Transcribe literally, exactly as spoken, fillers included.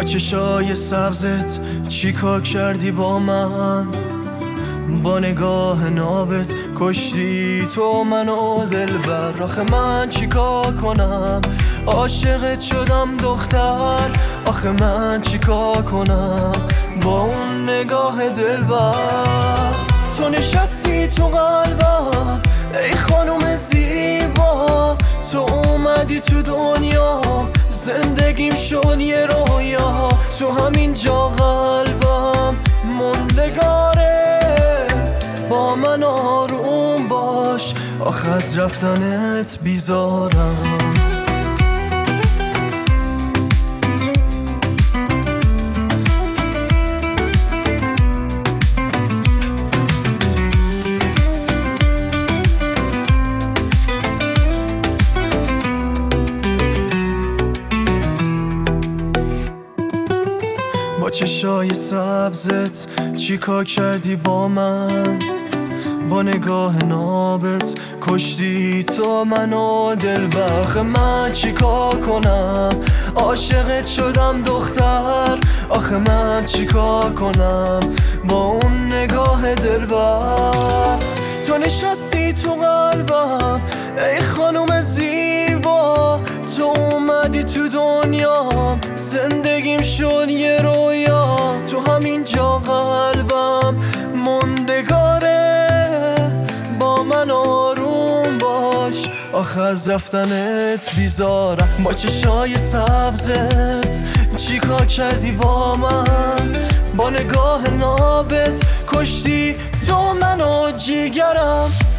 چشای سبزت چیکار کردی با من؟ با نگاه نابت کشتی تو منو دلبر. آخه من چیکار کنم؟ عاشقت شدم دختر. آخه من چیکار کنم با اون نگاه دلبر؟ تو نشستی تو قلبم ای خانوم زیبا، تو اومدی تو دنیا زندگیم شد یه رویا. تو همین جا قلبم موندگاره، با من آروم باش آخه از رفتنت بیزارم. با چشای سبزت چیکار کردی با من؟ با نگاه نابت کشتی تو منو دلبر. آخه من چیکار کنم؟ عاشقت شدم دختر. آخه من چیکار کنم با اون نگاه دلبر؟ تو نشستی تو قلبم ای خانوم زیبا، تو اومدی تو دنیام زندگیم شد یه رویا. تو همین جا قلبم موندگاره، با من آروم باش آخه از رفتنت بیزارم. با چشای سبزت چیکار کردی با من؟ با نگاه نابت کشتی تو منو جیگرم.